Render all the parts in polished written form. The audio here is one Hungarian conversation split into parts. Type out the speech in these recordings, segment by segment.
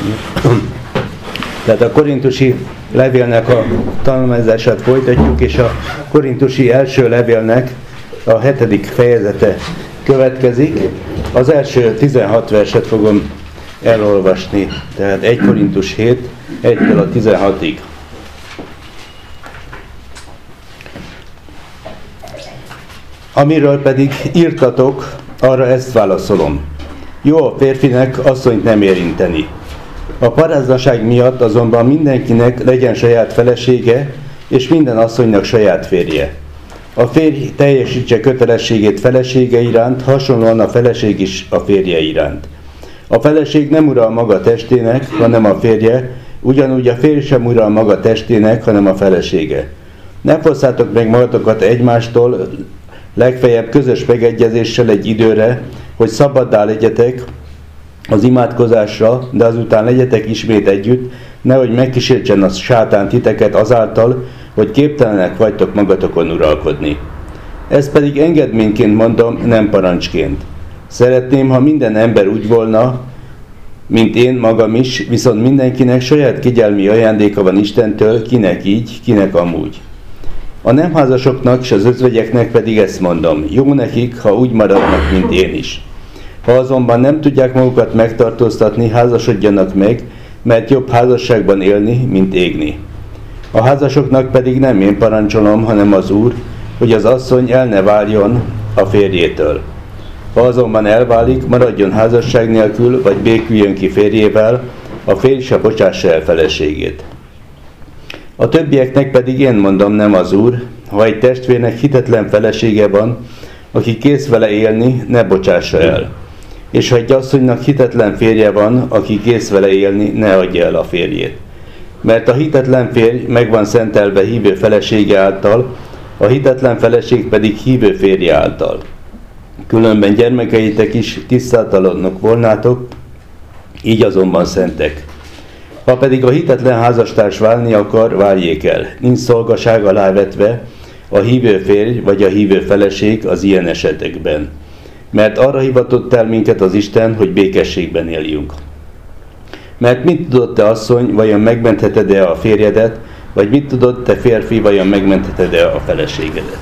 Tehát a korintusi levélnek a tanulmányozását folytatjuk, és a korintusi első levélnek a 7. fejezete következik. Az első 16 verset fogom elolvasni, tehát 1 Korintus 7, 1-től a 16-ig. Amiről pedig írtatok, arra ezt válaszolom. Jó a férfinek asszonyt nem érinteni. A paráznaság miatt azonban mindenkinek legyen saját felesége, és minden asszonynak saját férje. A férj teljesítse kötelességét felesége iránt, hasonlóan a feleség is a férje iránt. A feleség nem ural maga testének, hanem a férje, ugyanúgy a férj sem ural maga testének, hanem a felesége. Ne fosszátok meg magatokat egymástól, legfeljebb közös megegyezéssel egy időre, hogy szabaddá legyetek az imádkozásra, de azután legyetek ismét együtt, nehogy megkísértsen a sátán titeket azáltal, hogy képtelenek vagytok magatokon uralkodni. Ezt pedig engedményként mondom, nem parancsként. Szeretném, ha minden ember úgy volna, mint én magam is, viszont mindenkinek saját kegyelmi ajándéka van Istentől, kinek így, kinek amúgy. A nem házasoknak és az özvegyeknek pedig ezt mondom, jó nekik, ha úgy maradnak, mint én is. Ha azonban nem tudják magukat megtartóztatni, házasodjanak meg, mert jobb házasságban élni, mint égni. A házasoknak pedig nem én parancsolom, hanem az Úr, hogy az asszony el ne váljon a férjétől. Ha azonban elválik, maradjon házasság nélkül, vagy béküljön ki férjével, a férj se bocsássa el feleségét. A többieknek pedig én mondom, nem az Úr, ha egy testvérnek hitetlen felesége van, aki kész vele élni, ne bocsássa el. És ha egy asszonynak hitetlen férje van, aki kész vele élni, ne adja el a férjét. Mert a hitetlen férj meg van szentelve hívő felesége által, a hitetlen feleség pedig hívő férje által. Különben gyermekeitek is tisztátalanok volnátok, így azonban szentek. Ha pedig a hitetlen házastárs válni akar, váljék el. Nincs szolgaság alávetve a hívő férj vagy a hívő feleség az ilyen esetekben. Mert arra hivatott el minket az Isten, hogy békességben éljünk. Mert mit tudod te asszony, vajon megmentheted-e a férjedet, vagy mit tudod te férfi, vajon megmentheted-e a feleségedet?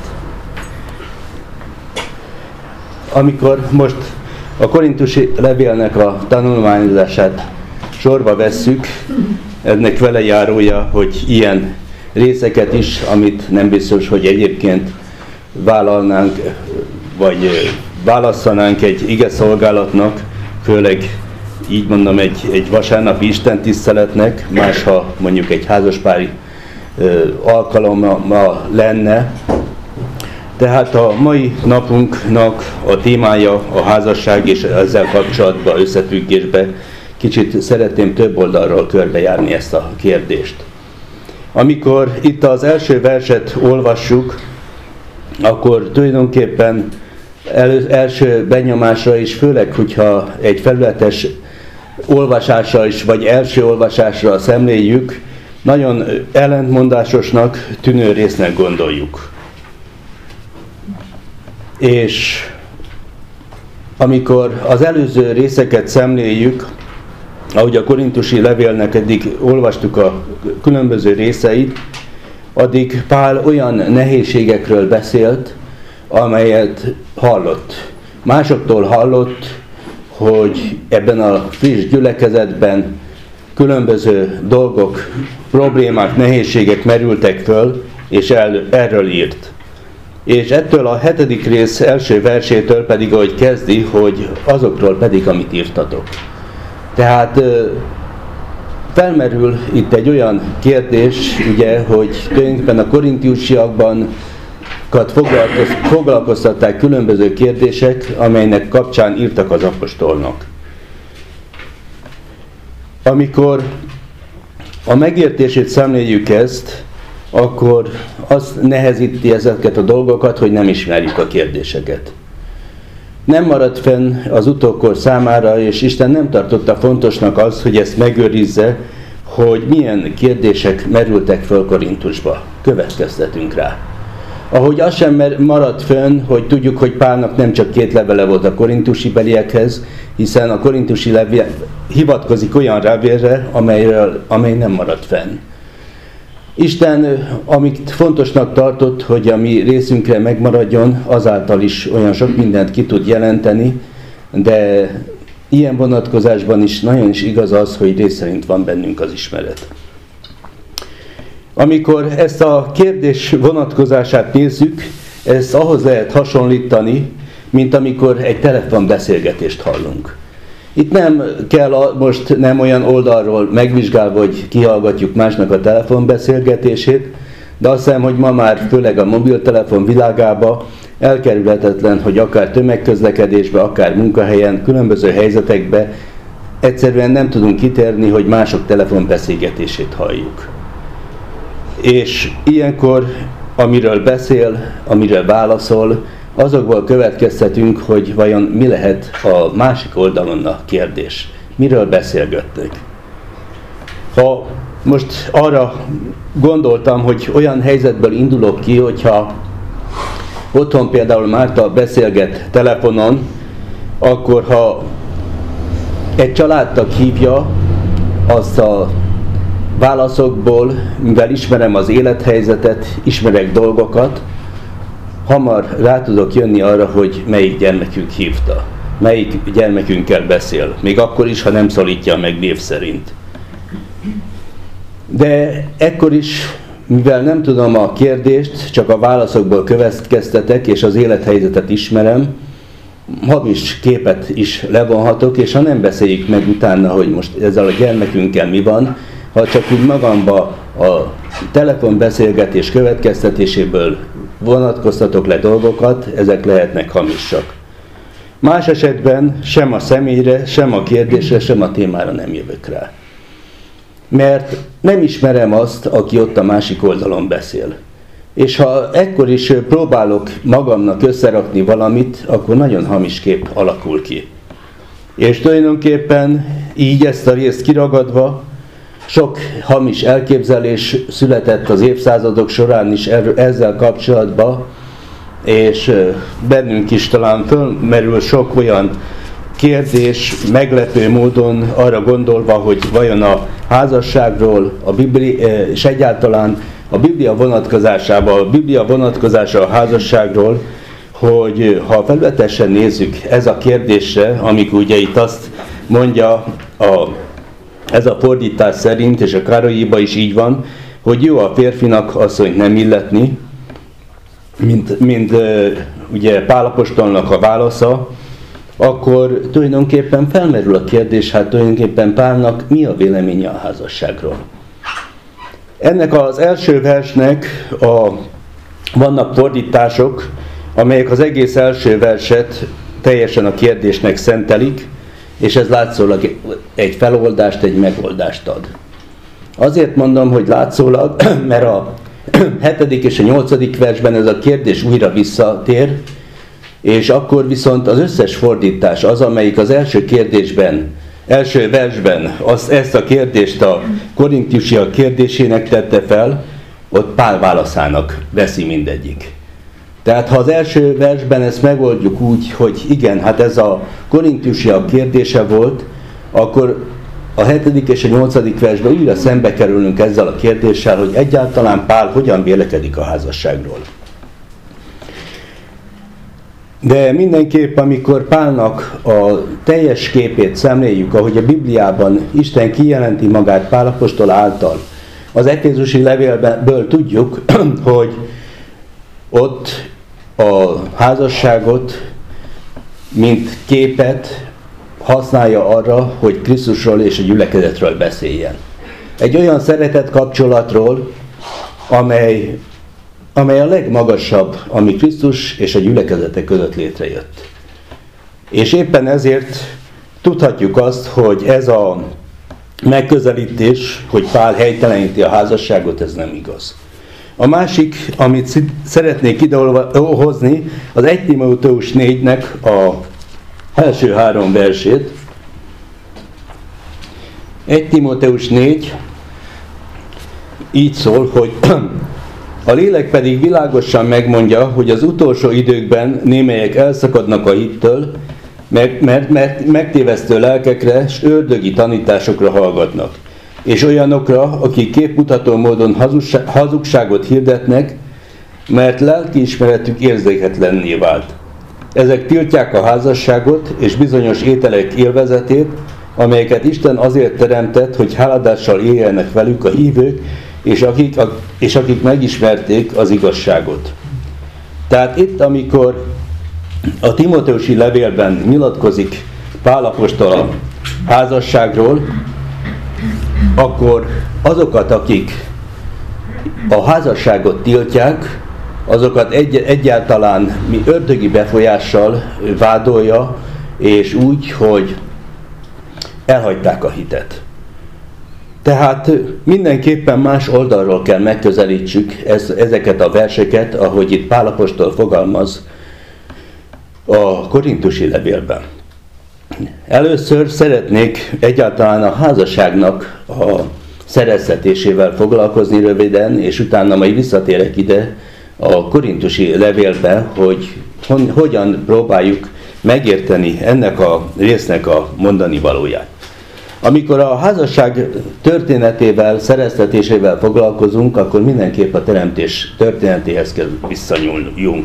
Amikor most a korintusi levélnek a tanulmányozását sorba vesszük, ennek vele járója, hogy ilyen részeket is, amit nem biztos, hogy egyébként vállalnánk, vagy válasszanánk egy igeszolgálatnak, főleg így mondom egy vasárnapi istentiszteletnek, más ha mondjuk egy házaspári alkalommal lenne. Tehát a mai napunknak a témája a házasság, és ezzel kapcsolatban összefüggésbe kicsit szeretném több oldalról körbejárni ezt a kérdést. Amikor itt az első verset olvassuk, akkor tulajdonképpen első benyomásra is, főleg, hogyha egy felületes olvasásra is, vagy első olvasásra szemléljük, nagyon ellentmondásosnak tűnő résznek gondoljuk. És amikor az előző részeket szemléljük, ahogy a korintusi levélnek eddig olvastuk a különböző részeit, addig Pál olyan nehézségekről beszélt, amelyet hallott. Másoktól hallott, hogy ebben a friss gyülekezetben különböző dolgok, problémák, nehézségek merültek föl, és erről írt. És ettől a 7. rész első versétől pedig, ahogy kezdi, hogy azokról pedig, amit írtatok. Tehát felmerül itt egy olyan kérdés, ugye, hogy tulajdonképpen a korintusiakban foglalkoztatták különböző kérdések, amelynek kapcsán írtak az apostolnak. Amikor a megértését szemléljük ezt, akkor az nehezíti ezeket a dolgokat, hogy nem ismerjük a kérdéseket. Nem maradt fenn az utókor számára, és Isten nem tartotta fontosnak az, hogy ezt megőrizze, hogy milyen kérdések merültek föl Korintusba. Következtetünk rá. Ahogy az sem maradt fönn, hogy tudjuk, hogy Pálnak nem csak 2 levele volt a korintusi beliekhez, hiszen a korintusi levél hivatkozik olyan levélre, amely nem maradt fenn. Isten, amit fontosnak tartott, hogy a mi részünkre megmaradjon, azáltal is olyan sok mindent ki tud jelenteni, de ilyen vonatkozásban is nagyon is igaz az, hogy rész szerint van bennünk az ismeret. Amikor ezt a kérdés vonatkozását nézzük, ezt ahhoz lehet hasonlítani, mint amikor egy telefonbeszélgetést hallunk. Itt nem kell most nem olyan oldalról megvizsgálva, hogy kihallgatjuk másnak a telefonbeszélgetését, de azt hiszem, hogy ma már főleg a mobiltelefon világában elkerülhetetlen, hogy akár tömegközlekedésben, akár munkahelyen, különböző helyzetekben egyszerűen nem tudunk kitérni, hogy mások telefonbeszélgetését halljuk. És ilyenkor, amiről beszél, amiről válaszol, azokból következtetünk, hogy vajon mi lehet a másik oldalon a kérdés. Miről beszélgetnek? Ha most arra gondoltam, hogy olyan helyzetből indulok ki, hogyha otthon például Márta beszélget telefonon, akkor ha egy családtag hívja, azt a válaszokból, mivel ismerem az élethelyzetet, ismerek dolgokat, hamar rá tudok jönni arra, hogy melyik gyermekünk hívta, melyik gyermekünkkel beszél, még akkor is, ha nem szólítja meg név szerint. De ekkor is, mivel nem tudom a kérdést, csak a válaszokból következtetek, és az élethelyzetet ismerem, hamis képet is levonhatok, és ha nem beszéljük meg utána, hogy most ezzel a gyermekünkkel mi van, ha csak úgy magamba a telefonbeszélgetés következtetéséből vonatkoztatok le dolgokat, ezek lehetnek hamisak. Más esetben sem a személyre, sem a kérdésre, sem a témára nem jövök rá. Mert nem ismerem azt, aki ott a másik oldalon beszél. És ha ekkor is próbálok magamnak összerakni valamit, akkor nagyon hamis kép alakul ki. És tulajdonképpen így ezt a részt kiragadva, sok hamis elképzelés született az évszázadok során is ezzel kapcsolatban, és bennünk is talán fölmerül sok olyan kérdés, meglepő módon arra gondolva, hogy vajon a házasságról, és egyáltalán a Biblia vonatkozásában, a Biblia vonatkozása a házasságról, hogy ha felületesen nézzük ez a kérdésre, amikor ugye itt azt mondja ez a fordítás szerint, és a Károlyiban is így van, hogy jó a férfinak asszonyt nem illetni, mint ugye Pál apostolnak a válasza, akkor tulajdonképpen felmerül a kérdés, hát tulajdonképpen Pálnak mi a véleménye a házasságról. Ennek az első versnek vannak fordítások, amelyek az egész első verset teljesen a kérdésnek szentelik, és ez látszólag egy feloldást, egy megoldást ad. Azért mondom, hogy látszólag, mert a 7. és a 8. versben ez a kérdés újra visszatér, és akkor viszont az összes fordítás az, amelyik az első versben ezt a kérdést a korintusiak kérdésének tette fel, ott Pál válaszának veszi mindegyik. Tehát ha az első versben ezt megoldjuk úgy, hogy igen, hát ez a korintusiak kérdése volt, akkor a 7. és a 8. versben újra szembe kerülünk ezzel a kérdéssel, hogy egyáltalán Pál hogyan vélekedik a házasságról. De mindenképp, amikor Pálnak a teljes képét szemléljük, ahogy a Bibliában Isten kijelenti magát Pál apostol által, az Efézusi levélből tudjuk, hogy ott a házasságot, mint képet használja arra, hogy Krisztusról és a gyülekezetről beszéljen. Egy olyan szeretet kapcsolatról, amely a legmagasabb, ami Krisztus és a gyülekezete között létrejött. És éppen ezért tudhatjuk azt, hogy ez a megközelítés, hogy Pál helyteleníti a házasságot, ez nem igaz. A másik, amit szeretnék idehozni, az 1 Timóteus 4-nek a első 3 versét. 1 Timóteus 4 így szól, hogy A lélek pedig világosan megmondja, hogy az utolsó időkben némelyek elszakadnak a hittől, mert megtévesztő lelkekre és ördögi tanításokra hallgatnak, és olyanokra, akik képmutató módon hazugságot hirdetnek, mert lelkiismeretük érzéketlenné vált. Ezek tiltják a házasságot és bizonyos ételek élvezetét, amelyeket Isten azért teremtett, hogy háladással éljenek velük a hívők, és akik megismerték az igazságot. Tehát itt, amikor a Timóteusi levélben nyilatkozik Pál apostol a házasságról, akkor azokat, akik a házasságot tiltják, azokat egyáltalán ördögi befolyással vádolja, és úgy, hogy elhagyták a hitet. Tehát mindenképpen más oldalról kell megközelítsük ezeket a verseket, ahogy itt Pál apostol fogalmaz a korintusi levélben. Először szeretnék egyáltalán a házasságnak a szereztetésével foglalkozni röviden, és utána majd visszatérek ide a korintusi levélbe, hogy hogyan próbáljuk megérteni ennek a résznek a mondani valóját. Amikor a házasság történetével, szereztetésével foglalkozunk, akkor mindenképp a teremtés történetéhez kell visszanyúljunk.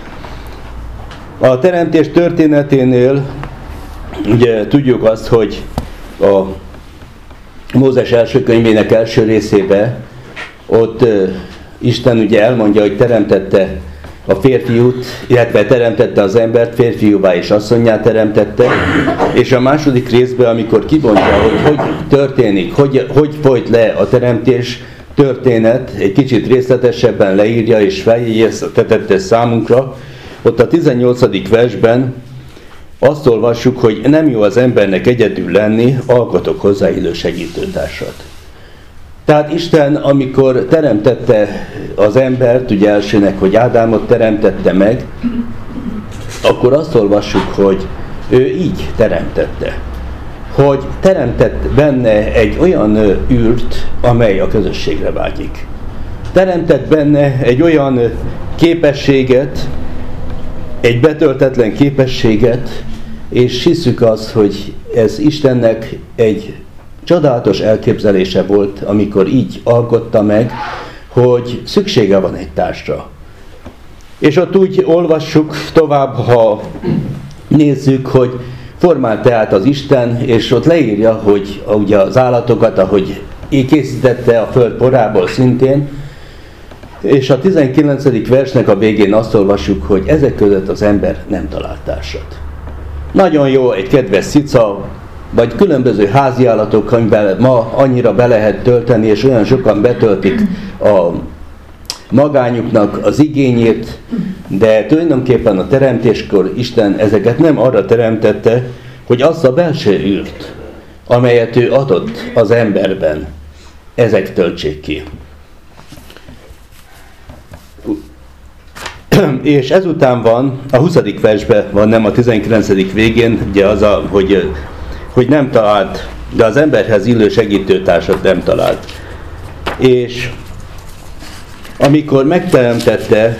A teremtés történeténél ugye tudjuk azt, hogy a Mózes első könyvének első részébe ott Isten ugye elmondja, hogy teremtette a férfiút, illetve teremtette az embert, férfiúvá és asszonnyá teremtette, és a második részben, amikor kibontja, hogy történik, hogy folyt le a teremtés történet, egy kicsit részletesebben leírja és feljegyeztette számunkra, ott a 18. versben azt olvassuk, hogy nem jó az embernek egyedül lenni, alkotok hozzá illő segítőtársat. Tehát Isten, amikor teremtette az embert, ugye elsőnek, hogy Ádámot teremtette meg, akkor azt olvassuk, hogy ő így teremtette. Hogy teremtett benne egy olyan űrt, amely a közösségre vágyik. Teremtett benne egy olyan képességet, egy betöltetlen képességet, és hiszük azt, hogy ez Istennek egy csodálatos elképzelése volt, amikor így alkotta meg, hogy szüksége van egy társra. És ott úgy olvassuk tovább, ha nézzük, hogy formált tehát az Isten, és ott leírja, hogy ugye az állatokat, ahogy készítette a föld porából szintén, és a 19. versnek a végén azt olvassuk, hogy ezek között az ember nem talált társat. Nagyon jó egy kedves cica, vagy különböző háziállatok, amivel ma annyira be lehet tölteni, és olyan sokan betöltik a magányuknak az igényét, de tulajdonképpen a teremtéskor Isten ezeket nem arra teremtette, hogy azt a belső űrt, amelyet ő adott az emberben, ezek töltsék ki. És ezután van, a 20. versben van, nem a 19. végén, ugye az hogy nem talált, de az emberhez illő segítőtársat nem talált. És amikor megteremtette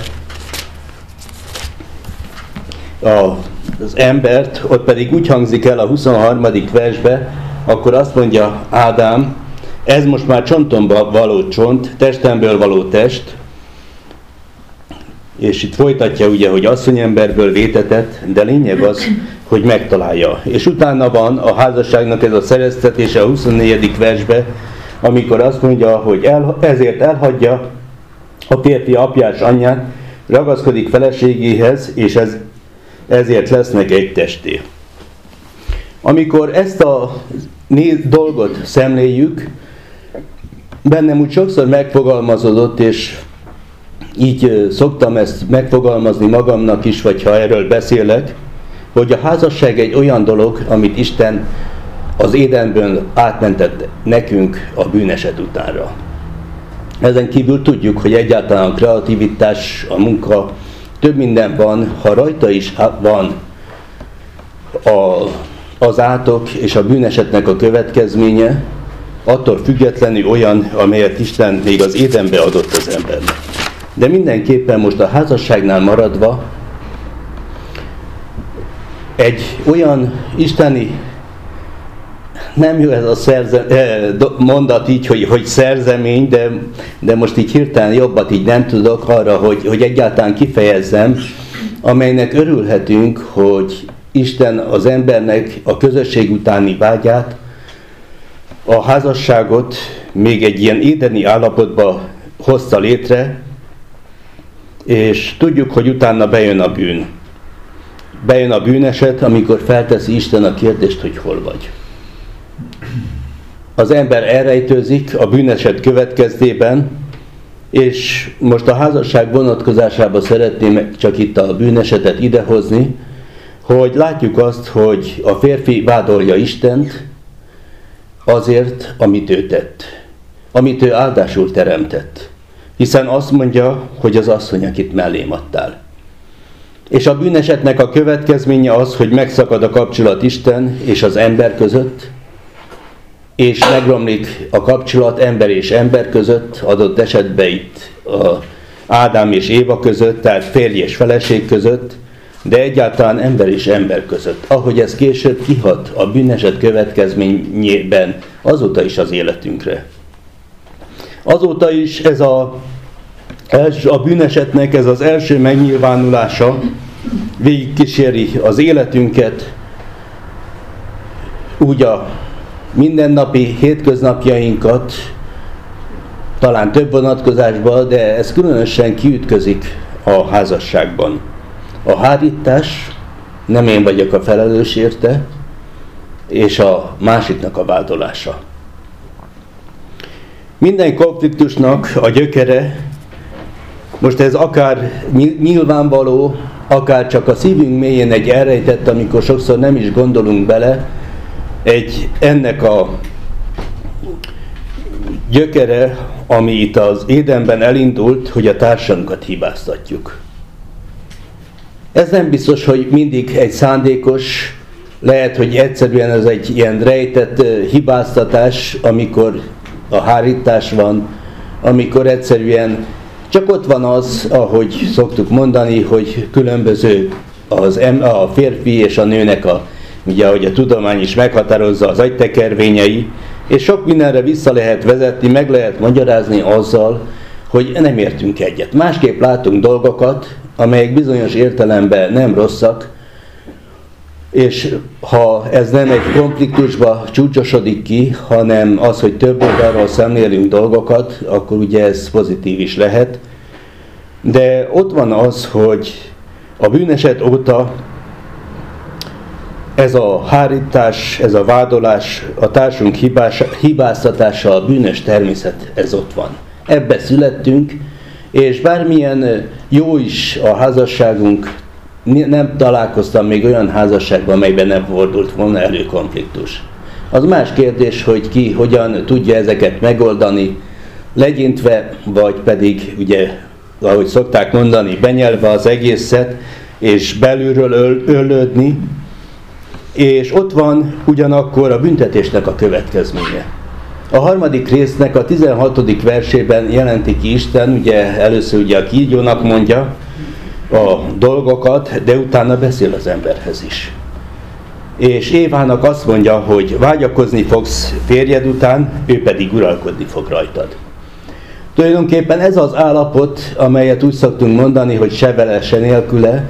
az embert, ott pedig úgy hangzik el a 23. versbe, akkor azt mondja Ádám, ez most már csontomba való csont, testemből való test, és itt folytatja ugye, hogy asszonyemberből vétetett, de lényeg az, hogy megtalálja. És utána van a házasságnak ez a szereztetése a 24. versbe, amikor azt mondja, hogy ezért elhagyja a férfi apját, anyját, ragaszkodik feleségéhez, és ezért lesznek egy testé. Amikor ezt a dolgot szemléljük, bennem úgy sokszor megfogalmazódott, és így szoktam ezt megfogalmazni magamnak is, vagy ha erről beszélek, hogy a házasság egy olyan dolog, amit Isten az Édenből átmentett nekünk a bűneset utánra. Ezen kívül tudjuk, hogy egyáltalán a kreativitás, a munka, több minden van, ha rajta is van az átok és a bűnesetnek a következménye, attól függetlenül olyan, amelyet Isten még az Édenbe adott az embernek. De mindenképpen most a házasságnál maradva egy olyan isteni, nem jó ez a mondat így, hogy szerzemény, de most így hirtelen jobbat így nem tudok arra, hogy egyáltalán kifejezzem, amelynek örülhetünk, hogy Isten az embernek a közösség utáni vágyát, a házasságot még egy ilyen édeni állapotba hozta létre, és tudjuk, hogy utána bejön a bűn. Bejön a bűneset, amikor felteszi Isten a kérdést, hogy hol vagy. Az ember elrejtőzik a bűneset következtében, és most a házasság vonatkozásában szeretném csak itt a bűnesetet idehozni, hogy látjuk azt, hogy a férfi vádolja Istent azért, amit ő tett, amit ő áldásul teremtett. Hiszen azt mondja, hogy az asszony, akit mellém adtál. És a bűnesetnek a következménye az, hogy megszakad a kapcsolat Isten és az ember között, és megromlik a kapcsolat ember és ember között, adott esetben itt Ádám és Éva között, tehát férj és feleség között, de egyáltalán ember és ember között. Ahogy ez később kihat a bűneset következményében, azóta is az életünkre. Azóta is ez a bűnesetnek ez az első megnyilvánulása végigkíséri az életünket, úgy a mindennapi hétköznapjainkat, talán több vonatkozásban, de ez különösen kiütközik a házasságban. A hárítás, nem én vagyok a felelős érte, és a másiknak a vádolása. Minden konfliktusnak a gyökere, most ez akár nyilvánvaló, akár csak a szívünk mélyén egy elrejtett, amikor sokszor nem is gondolunk bele, ennek a gyökere, ami itt az Édenben elindult, hogy a társunkat hibáztatjuk. Ez nem biztos, hogy mindig egy szándékos, lehet, hogy egyszerűen ez egy ilyen rejtett hibáztatás, amikor a hárítás van, amikor egyszerűen csak ott van az, ahogy szoktuk mondani, hogy különböző a férfi és a nőnek ugye ahogy a tudomány is meghatározza az agytekervényei, és sok mindenre vissza lehet vezetni, meg lehet magyarázni azzal, hogy nem értünk egyet. Másképp látunk dolgokat, amelyek bizonyos értelemben nem rosszak, és ha ez nem egy konfliktusba csúcsosodik ki, hanem az, hogy több oldalról szemlélünk dolgokat, akkor ugye ez pozitív is lehet. De ott van az, hogy a bűneset óta ez a hárítás, ez a vádolás, a társunk hibáztatása, a bűnös természet, ez ott van. Ebbe születtünk, és bármilyen jó is a házasságunk, nem találkoztam még olyan házasságban, amelyben nem fordult volna elő konfliktus. Az más kérdés, hogy ki hogyan tudja ezeket megoldani, legyintve, vagy pedig, ugye, ahogy szokták mondani, benyelve az egészet, és belülről öllődni, és ott van ugyanakkor a büntetésnek a következménye. A harmadik résznek a 16. versében jelenti ki Isten, ugye először ugye a kígyónak mondja a dolgokat, de utána beszél az emberhez is. És Évának azt mondja, hogy vágyakozni fogsz férjed után, ő pedig uralkodni fog rajtad. Tulajdonképpen ez az állapot, amelyet úgy szoktunk mondani, hogy se vele, se nélküle,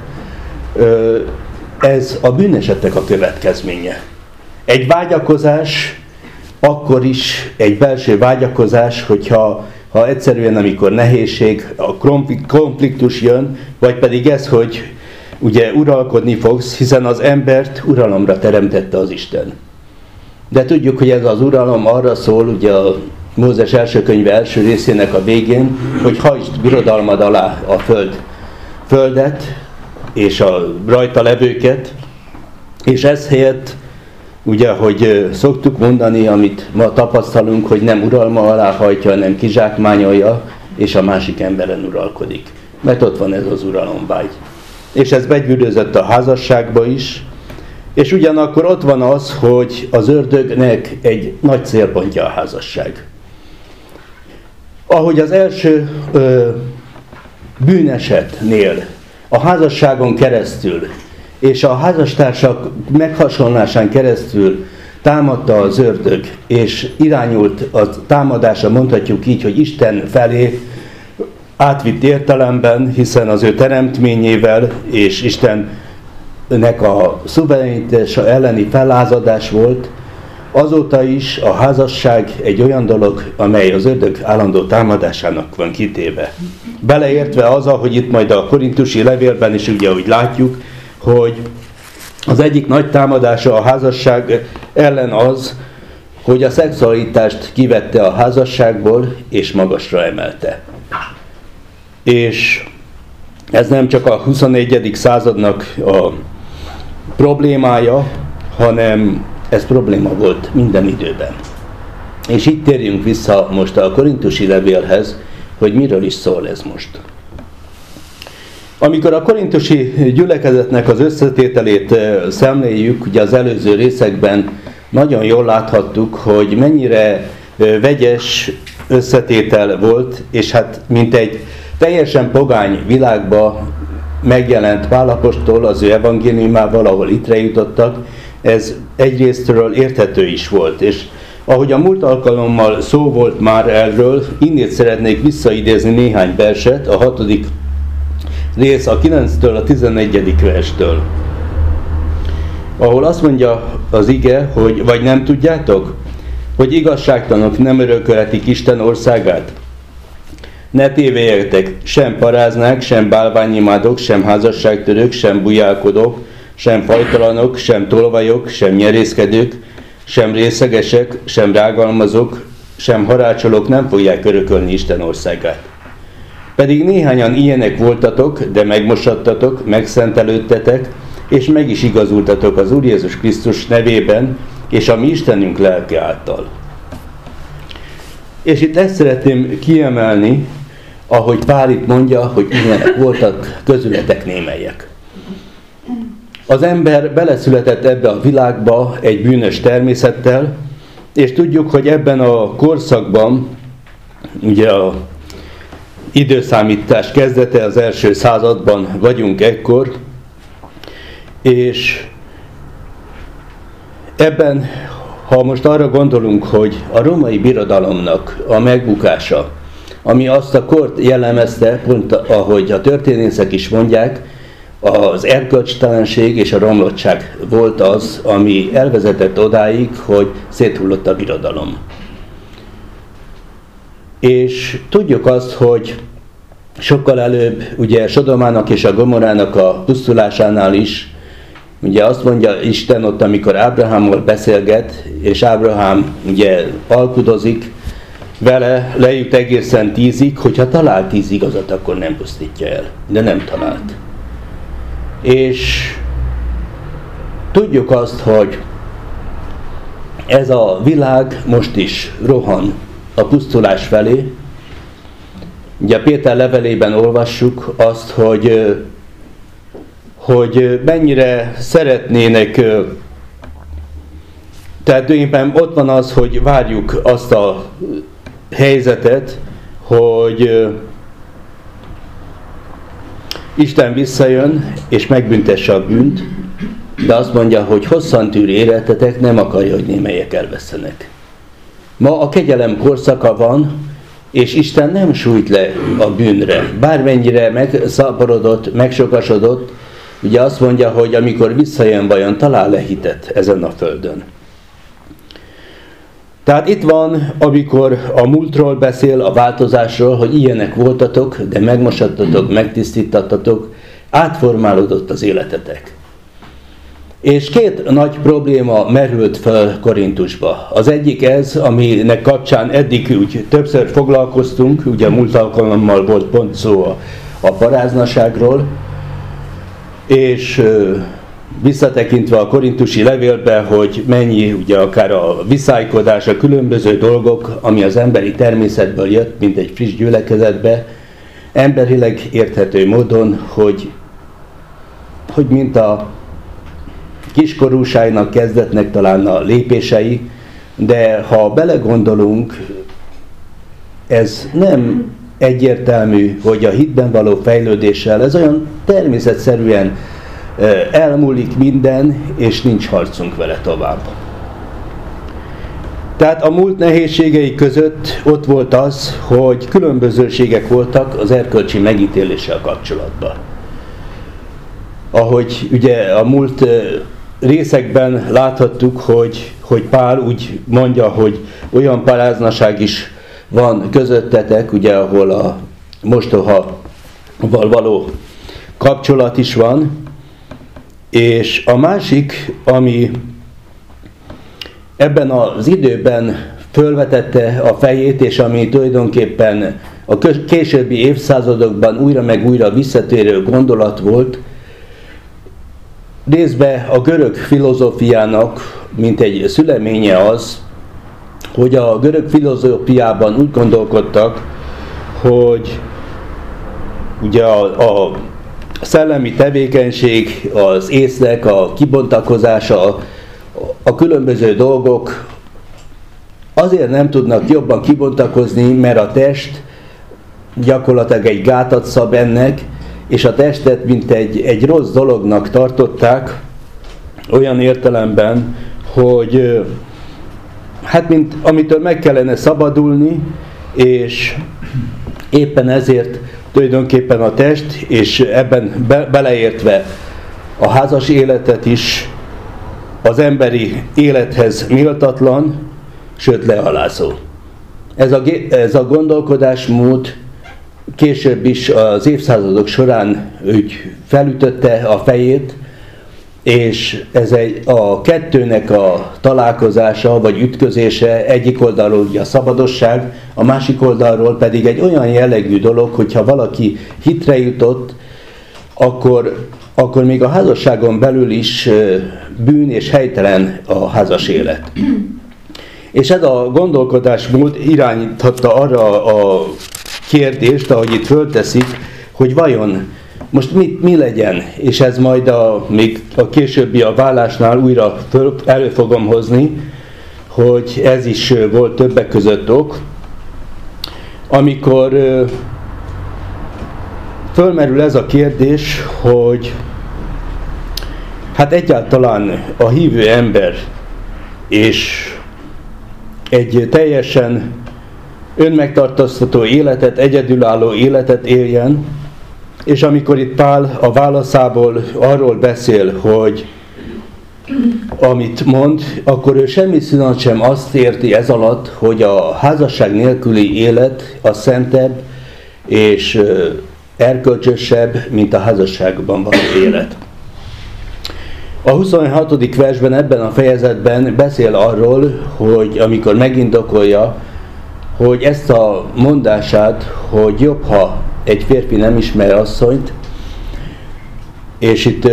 ez a bűnesetek a következménye. Egy vágyakozás, akkor is egy belső vágyakozás, hogyha egyszerűen amikor nehézség, a konfliktus jön, vagy pedig ez, hogy ugye uralkodni fogsz, hiszen az embert uralomra teremtette az Isten. De tudjuk, hogy ez az uralom arra szól, ugye a Mózes első könyve első részének a végén, hogy hajtsd birodalmad alá a földet, és a rajta levőket, és ez helyett, ugye, hogy szoktuk mondani, amit ma tapasztalunk, hogy nem uralma alá hajtja, hanem kizsákmányolja, és a másik emberen uralkodik. Mert ott van ez az uralomvágy. És ez begyűrözött a házasságba is, és ugyanakkor ott van az, hogy az ördögnek egy nagy célpontja a házasság. Ahogy az első bűnesetnél, a házasságon keresztül, és a házastársak meghasonlásán keresztül támadta az ördög, és irányult a támadása, mondhatjuk így, hogy Isten felé átvitt értelemben, hiszen az ő teremtményével és Istennek a szuverenitása elleni fellázadás volt. Azóta is a házasság egy olyan dolog, amely az ördög állandó támadásának van kitéve. Beleértve az, hogy itt majd a korintusi levélben is ugye úgy látjuk, hogy az egyik nagy támadása a házasság ellen az, hogy a szexualitást kivette a házasságból és magasra emelte. És ez nem csak a 21. századnak a problémája, hanem ez probléma volt minden időben. És itt térjünk vissza most a korintusi levélhez, hogy miről is szól ez most. Amikor a korintusi gyülekezetnek az összetételét szemléljük, ugye az előző részekben nagyon jól láthattuk, hogy mennyire vegyes összetétel volt, és hát mint egy teljesen pogány világba megjelent Pál apostol az ő evangéliumával, ahol ittre jutottak, ez egyrésztről érthető is volt. És ahogy a múlt alkalommal szó volt már erről, innét szeretnék visszaidézni néhány verset, a 6. rész a 9-től a 11. verstől, ahol azt mondja az ige, hogy vagy nem tudjátok, hogy igazságtalanok nem örökölhetik Isten országát? Ne tévéljetek, sem paráznák, sem bálványimádók, sem házasságtörők, sem bujálkodók, sem fajtalanok, sem tolvajok, sem nyerészkedők, sem részegesek, sem rágalmazók, sem harácsolók nem fogják örökölni Isten országát. Pedig néhányan ilyenek voltatok, de megmoshattatok, megszentelődtetek, és meg is igazultatok az Úr Jézus Krisztus nevében, és a mi Istenünk lelke által. És itt ezt szeretném kiemelni, ahogy Pál itt mondja, hogy ilyenek voltak közületek némelyek. Az ember beleszületett ebbe a világba egy bűnös természettel, és tudjuk, hogy ebben a korszakban, ugye a időszámítás kezdete, az első században vagyunk ekkor, és ebben, ha most arra gondolunk, hogy a római birodalomnak a megbukása, ami azt a kort jellemezte, pont ahogy a történészek is mondják, az erkölcstelenség és a romlottság volt az, ami elvezetett odáig, hogy széthullott a birodalom. És tudjuk azt, hogy sokkal előbb, ugye Sodomának és a Gomorának a pusztulásánál is, ugye azt mondja Isten ott, amikor Ábrahámmal beszélget, és Ábrahám ugye alkudozik vele, lejut egészen 10-ig, hogyha talál 10 igazat, akkor nem pusztítja el, de nem talált. És tudjuk azt, hogy ez a világ most is rohan a pusztulás felé. Ugye Péter levelében olvassuk azt, hogy mennyire szeretnének, tehát tulajdonképpen ott van az, hogy várjuk azt a helyzetet, hogy Isten visszajön és megbüntesse a bűnt, de azt mondja, hogy hosszantűrő életetek, nem akarja, hogy némelyek elvesztenek. Ma a kegyelem korszaka van, és Isten nem sújt le a bűnre. Bármennyire megszaporodott, megsokasodott, ugye azt mondja, hogy amikor visszajön, vajon talál-e hitet ezen a földön. Tehát itt van, amikor a múltról beszél, a változásról, hogy ilyenek voltatok, de megmosattatok, megtisztítattatok, átformálódott az életetek. És két nagy probléma merült fel Korintusba. Az egyik ez, aminek kapcsán eddig úgy többször foglalkoztunk, ugye múlt alkalommal volt pont szó a paráznaságról, és visszatekintve a korintusi levélbe, hogy mennyi, ugye akár a viszálykodás, a különböző dolgok, ami az emberi természetből jött, mint egy friss gyülekezetbe, emberileg érthető módon, hogy mint a kiskorúságnak kezdetnek talán a lépései, de ha belegondolunk, ez nem egyértelmű, hogy a hitben való fejlődéssel ez olyan természetszerűen elmúlik minden, és nincs harcunk vele tovább. Tehát a múlt nehézségei között ott volt az, hogy különbözőségek voltak az erkölcsi megítéléssel kapcsolatban. Ahogy ugye a múlt részekben láthattuk, hogy Pál úgy mondja, hogy olyan paráznaság is van közöttetek, ugye, ahol a mostohaval való kapcsolat is van, és a másik, ami ebben az időben fölvetette a fejét, és ami tulajdonképpen a későbbi évszázadokban újra meg újra visszatérő gondolat volt, részben a görög filozófiának, mint egy szüleménye az, hogy a görög filozófiában úgy gondolkodtak, hogy ugye a szellemi tevékenység, az észlek, a kibontakozása, a különböző dolgok azért nem tudnak jobban kibontakozni, mert a test gyakorlatilag egy gátat szab ennek, és a testet mint egy rossz dolognak tartották, olyan értelemben, hogy hát mint amitől meg kellene szabadulni, és éppen ezért tulajdonképpen a test, és ebben beleértve a házas életet is az emberi élethez méltatlan, sőt lealázó. Ez a gondolkodásmód később is az évszázadok során úgy felütötte a fejét, és ez a kettőnek a találkozása vagy ütközése, egyik oldalról ugye a szabadosság, a másik oldalról pedig egy olyan jellegű dolog, hogyha valaki hitre jutott, akkor még a házasságon belül is bűn és helytelen a házas élet. És ez a gondolkodásmód irányította arra a kérdést, ahogy itt fölteszik, hogy vajon most mi legyen, és ez majd még a későbbi a vállásnál újra elő fogom hozni, hogy ez is volt többek között ok, amikor fölmerül ez a kérdés, hogy hát egyáltalán a hívő ember és egy teljesen önmegtartóztató életet, egyedülálló életet éljen, és amikor itt Pál a válaszából arról beszél, hogy amit mond, akkor ő semmi színat sem azt érti ez alatt, hogy a házasság nélküli élet a szentebb és erkölcsösebb, mint a házasságban való élet. A 26. versben, ebben a fejezetben beszél arról, hogy amikor megindokolja, hogy ezt a mondását, hogy jobb, ha egy férfi nem ismer asszonyt, és itt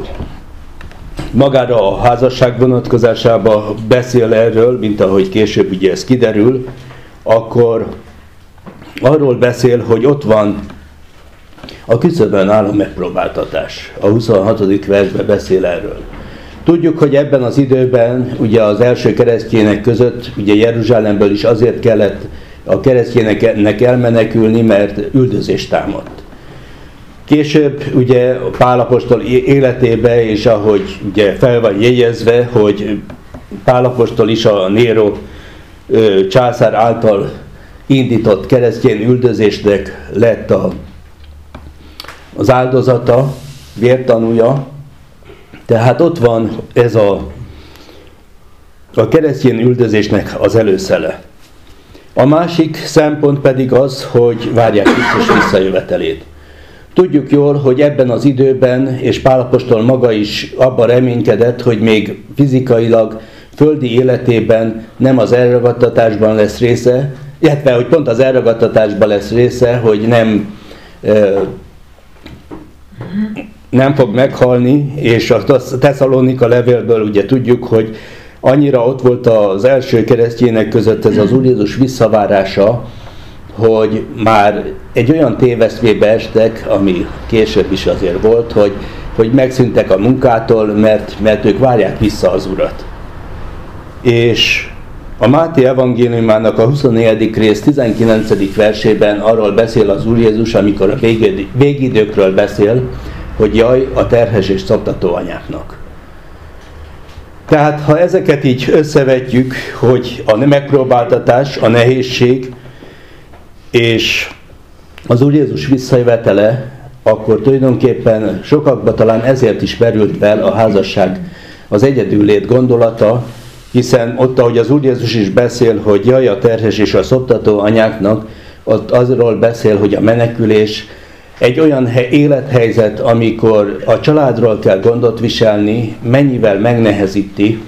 magára a házasság vonatkozásában beszél erről, mint ahogy később ugye ez kiderül, akkor arról beszél, hogy ott van a küszöbön áll a megpróbáltatás. A 26. versben beszél erről. Tudjuk, hogy ebben az időben ugye az első keresztjének között, ugye Jeruzsálemből is azért kellett a keresztjének elmenekülni, mert üldözés támadt. Később ugye Pál apostol életébe, és ahogy ugye fel van jegyezve, hogy Pál apostol is a Néró császár által indított keresztjén üldözésnek lett az áldozata, vértanúja. Tehát ott van ez a keresztjén üldözésnek az előszele. A másik szempont pedig az, hogy várják Krisztus visszajövetelét. Tudjuk jól, hogy ebben az időben, és Pál apostol maga is abban reménykedett, hogy még fizikailag, földi életében nem az elragadtatásban lesz része, illetve hogy pont az elragadtatásban lesz része, hogy nem fog meghalni, és a Tesszalonika levélből ugye tudjuk, hogy annyira ott volt az első keresztjének között ez az Úr Jézus visszavárása, hogy már egy olyan téveszmébe estek, ami később is azért volt, hogy megszűntek a munkától, mert ők várják vissza az Urat. És A Máté evangéliumának a 24. rész 19. versében arról beszél az Úr Jézus, amikor a végidőkről beszél, hogy jaj a terhes és szoptató anyáknak. Tehát ha ezeket így összevetjük, hogy a megpróbáltatás, a nehézség és az Úr Jézus visszajövetele, akkor tulajdonképpen sokakban talán ezért is merült fel a házasság, az egyedüllét gondolata, hiszen ott, ahogy az Úr Jézus is beszél, hogy jaj a terhes és a szoptató anyáknak, ott azról beszél, hogy a menekülés egy olyan élethelyzet, amikor a családról kell gondot viselni, mennyivel megnehezíti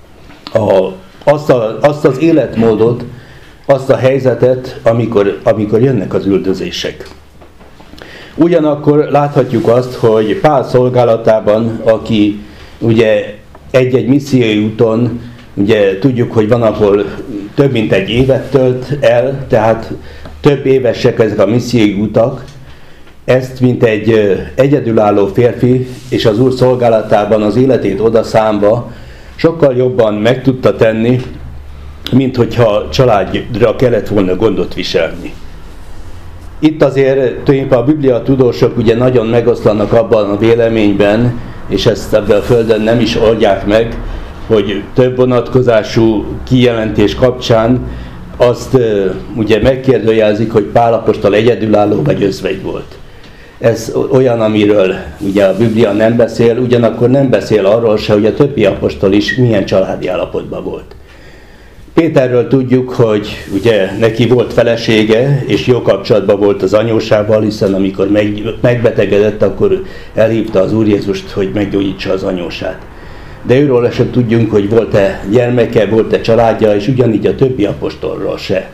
azt az életmódot, azt a helyzetet, amikor jönnek az üldözések. Ugyanakkor láthatjuk azt, hogy Pál szolgálatában, aki ugye egy-egy missziói úton, ugye tudjuk, hogy van, ahol több mint egy évet tölt el, tehát több évesek ezek a missziói utak, ezt mint egy egyedülálló férfi és az Úr szolgálatában az életét odaszámva sokkal jobban meg tudta tenni, mint hogyha családra kellett volna gondot viselni. Itt azért tulajdonképpen a Biblia tudósok ugye nagyon megoszlanak abban a véleményben, és ezt ebben a földön nem is oldják meg, hogy több vonatkozású kijelentés kapcsán azt ugye megkérdőjelezik, hogy Pál apostol egyedülálló vagy özvegy volt. Ez olyan, amiről ugye a Biblia nem beszél, ugyanakkor nem beszél arról se, hogy a többi apostol is milyen családi állapotban volt. Péterről tudjuk, hogy ugye neki volt felesége, és jó kapcsolatban volt az anyósával, hiszen amikor megbetegedett, akkor elhívta az Úr Jézust, hogy meggyógyítsa az anyósát. De őről sem tudjunk, hogy volt-e gyermeke, volt-e családja, és ugyanígy a többi apostolról se.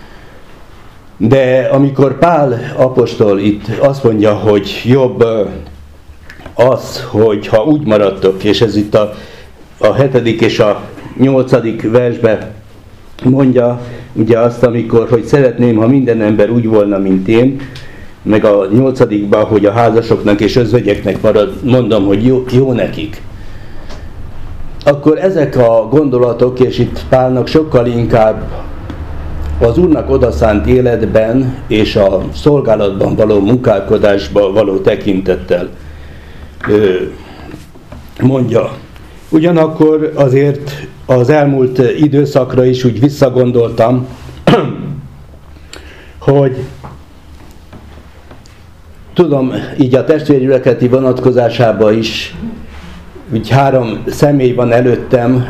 De amikor Pál apostol itt azt mondja, hogy jobb az, hogyha úgy maradtok, és ez itt a 7. és a 8. versben mondja, ugye azt, amikor, hogy szeretném, ha minden ember úgy volna, mint én, meg a 8-ban, hogy a házasoknak és özvegyeknek mondom, hogy jó nekik. Akkor ezek a gondolatok, és itt Pálnak sokkal inkább az Úrnak odaszánt életben és a szolgálatban való munkálkodásban való tekintettel mondja. Ugyanakkor azért az elmúlt időszakra is úgy visszagondoltam, hogy tudom, így a testvérgyülekezeti vonatkozásában is úgy 3 személy van előttem,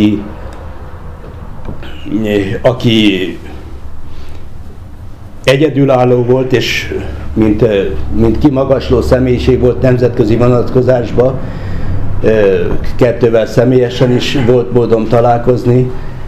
aki egyedülálló volt, és mint kimagasló személyiség volt nemzetközi vonatkozásban. 2-vel személyesen is volt módom találkozni.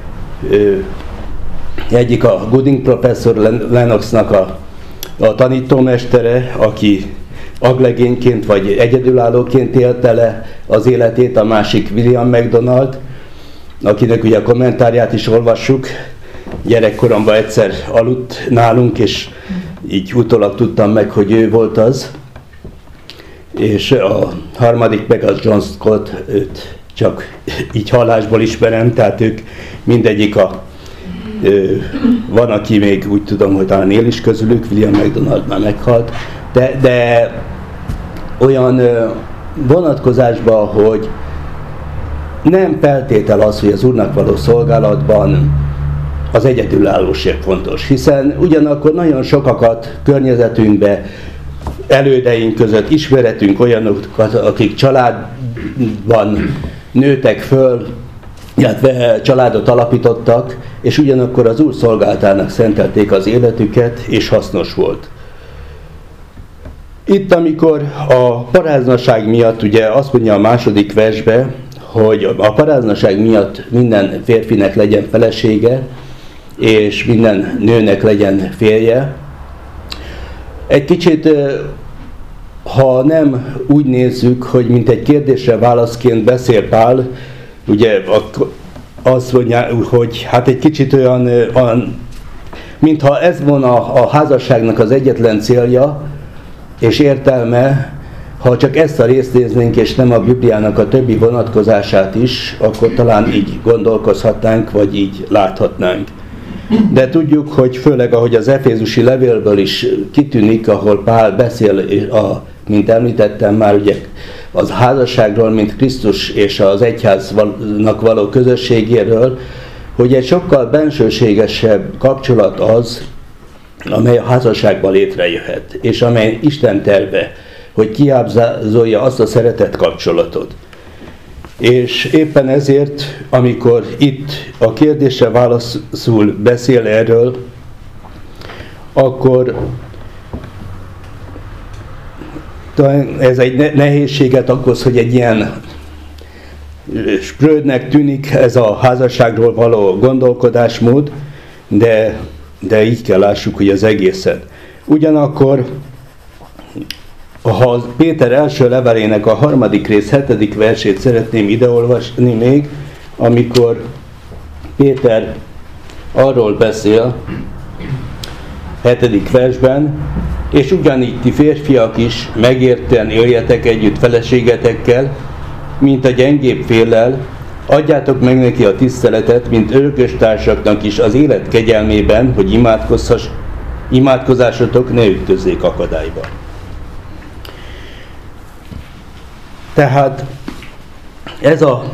Egyik a Gooding professzor Lennoxnak a tanítómestere, aki aglegényként vagy egyedülállóként élte le az életét, a másik William MacDonald, akinek ugye a kommentárját is olvassuk. Gyerekkoromban egyszer aludt nálunk, és így utólag tudtam meg, hogy ő volt az. És a harmadik meg az John Scott, őt csak így hallásból ismerem, tehát ők mindegyik van, aki még úgy tudom, hogy talán él is közülük, William MacDonald már meghalt, de olyan vonatkozásban, hogy nem feltétel az, hogy az Úrnak való szolgálatban az egyedülállóság fontos, hiszen ugyanakkor nagyon sokakat környezetünkbe, elődeink között ismeretünk olyanokat, akik családban nőtek föl, illetve családot alapítottak, és ugyanakkor az Úr szolgálatának szentelték az életüket, és hasznos volt. Itt, amikor a paráznaság miatt, ugye azt mondja a 2. versbe, hogy a paráznaság miatt minden férfinek legyen felesége, és minden nőnek legyen férje. Egy kicsit, ha nem úgy nézzük, hogy mint egy kérdésre válaszként beszél Pál, ugye azt mondja, hogy hát egy kicsit olyan mintha ez volna a házasságnak az egyetlen célja és értelme, ha csak ezt a részt néznénk, és nem a Bibliának a többi vonatkozását is, akkor talán így gondolkozhatnánk, vagy így láthatnánk. De tudjuk, hogy főleg ahogy az Efézusi levélből is kitűnik, ahol Pál beszél, mint említettem már, ugye az házasságról, mint Krisztus és az egyháznak való közösségéről, hogy egy sokkal bensőségesebb kapcsolat az, amely a házasságban létrejöhet, és amely Isten terve, hogy kiábrázolja azt a szeretet kapcsolatot. És éppen ezért, amikor itt a kérdésre válaszul beszél erről, akkor ez egy nehézséget okoz, hogy egy ilyen sprödnek tűnik ez a házasságról való gondolkodásmód, de így kell lássuk, hogy az egészet. Ugyanakkor, ha Péter első levelének a 3. rész 7. versét szeretném ideolvasni még, amikor Péter arról beszél 7. versben, és ugyanígy ti férfiak is megértően éljetek együtt feleségetekkel, mint a gyengébb féllel, adjátok meg neki a tiszteletet, mint örökös társaknak is az élet kegyelmében, hogy imádkozásotok ne ütközzék akadályba. Tehát ez a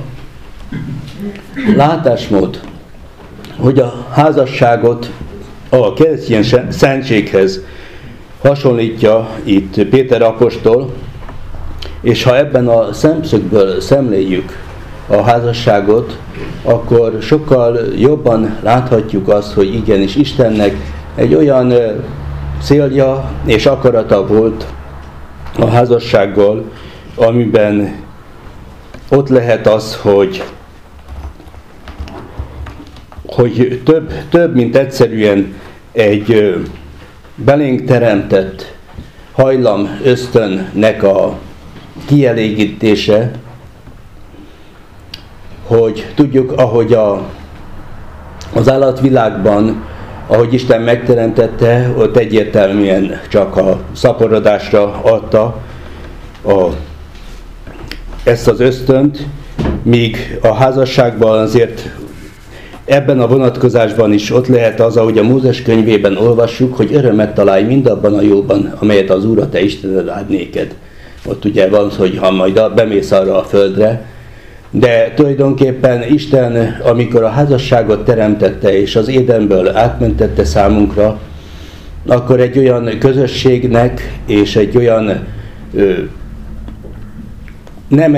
látásmód, hogy a házasságot a keresztény szentséghez hasonlítja itt Péter apostol, és ha ebben a szemszögből szemléljük a házasságot, akkor sokkal jobban láthatjuk azt, hogy igenis Istennek egy olyan célja és akarata volt a házassággal, amiben ott lehet az, hogy több mint egyszerűen egy belénk teremtett hajlam ösztönnek a kielégítése, hogy tudjuk, ahogy az állatvilágban, ahogy Isten megteremtette, ott egyértelműen csak a szaporodásra adta ezt az ösztönt, míg a házasságban azért ebben a vonatkozásban is ott lehet az, ahogy a Mózes könyvében olvassuk, hogy örömet találj mindabban a jóban, amelyet az Úr a te Istened ad néked. Ott ugye van, hogy ha majd bemész arra a földre, de tulajdonképpen Isten, amikor a házasságot teremtette és az Édenből átmentette számunkra, akkor egy olyan közösségnek és egy olyan nem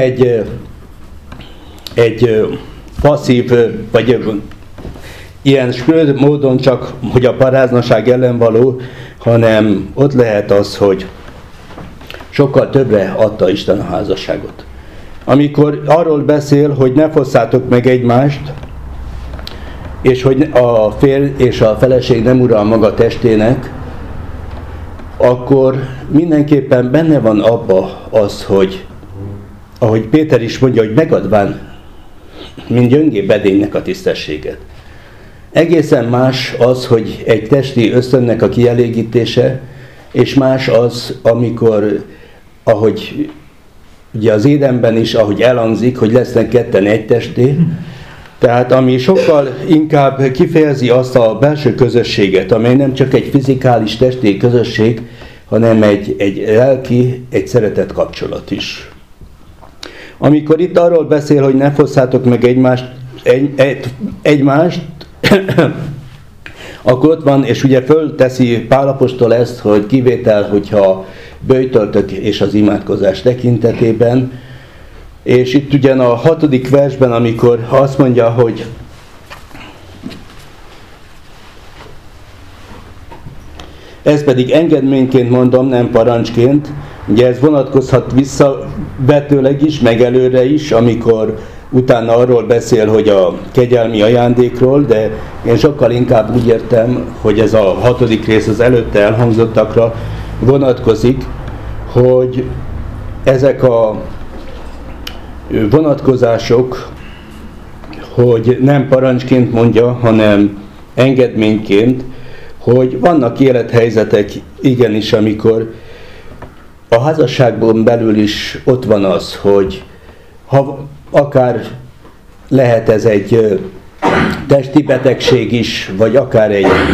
egy passzív, vagy ilyen spröd módon csak, hogy a paráznaság ellen való, hanem ott lehet az, hogy sokkal többre adta Isten a házasságot. Amikor arról beszél, hogy ne fosszátok meg egymást, és hogy a férj és a feleség nem ural maga testének, akkor mindenképpen benne van abba az, hogy ahogy Péter is mondja, hogy megadván, mint gyöngébb edénynek a tisztességet. Egészen más az, hogy egy testi ösztönnek a kielégítése, és más az, amikor, ahogy ugye az Édenben is, ahogy elhangzik, hogy lesznek ketten egy testé, tehát ami sokkal inkább kifejezi azt a belső közösséget, amely nem csak egy fizikális testi közösség, hanem egy lelki, egy szeretet kapcsolat is. Amikor itt arról beszél, hogy ne fosszátok meg egymást, akkor ott van, és ugye fölteszi Pál apostol ezt, hogy kivétel, hogyha böjtöltök és az imádkozás tekintetében, és itt ugyan a 6. versben, amikor azt mondja, hogy ez pedig engedményként mondom, nem parancsként, ugye ez vonatkozhat visszavetőleg is, meg előre is, amikor utána arról beszél, hogy a kegyelmi ajándékról, de én sokkal inkább úgy értem, hogy ez a 6. rész az előtte elhangzottakra vonatkozik, hogy ezek a vonatkozások, hogy nem parancsként mondja, hanem engedményként, hogy vannak élethelyzetek igenis, amikor a házasságban belül is ott van az, hogy ha akár lehet ez egy testi betegség is, vagy akár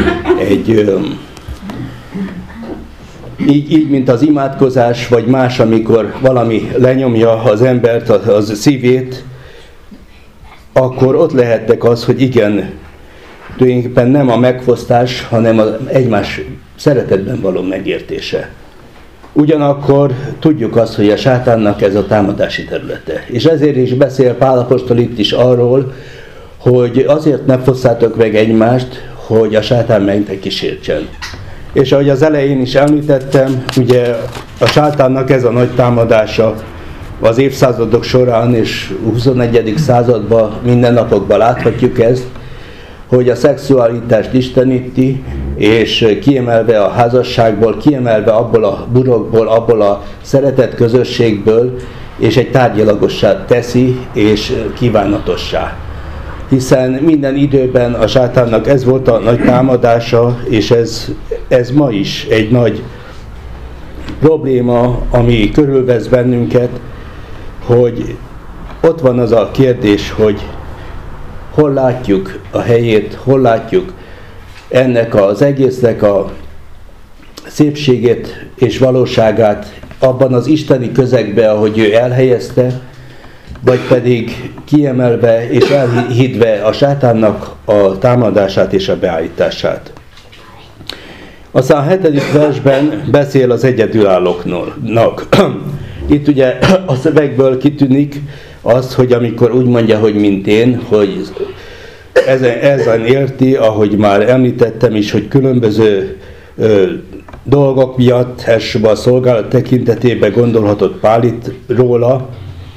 így, mint az imádkozás, vagy más, amikor valami lenyomja az embert, az szívét, akkor ott lehettek az, hogy igen, tulajdonképpen nem a megfosztás, hanem az egymás szeretetben való megértése. Ugyanakkor tudjuk azt, hogy a sátánnak ez a támadási területe. És ezért is beszél Pál apostol itt is arról, hogy azért ne fosszátok meg egymást, hogy a sátán meg ne kísértsen. És ahogy az elején is említettem, ugye a sátánnak ez a nagy támadása az évszázadok során, és 21. században, mindennapokban láthatjuk ezt, hogy a szexualitást isteníti, és kiemelve a házasságból, kiemelve abból a burokból, abból a szeretett közösségből, és egy tárgyilagossá teszi, és kívánatossá. Hiszen minden időben a sátánnak ez volt a nagy támadása, és ez ma is egy nagy probléma, ami körülvesz bennünket, hogy ott van az a kérdés, hogy hol látjuk a helyét, hol látjuk ennek az egésznek a szépségét és valóságát abban az isteni közegben, ahogy ő elhelyezte, vagy pedig kiemelve és elhidve a sátánnak a támadását és a beállítását. Aztán a 7. versben beszél az egyedülállóknak. Itt ugye a szövegből kitűnik az, hogy amikor úgy mondja, hogy mint én, hogy ezen érti, ahogy már említettem is, hogy különböző dolgok miatt, elsősorban a szolgálat tekintetében gondolhatott Pál itt róla,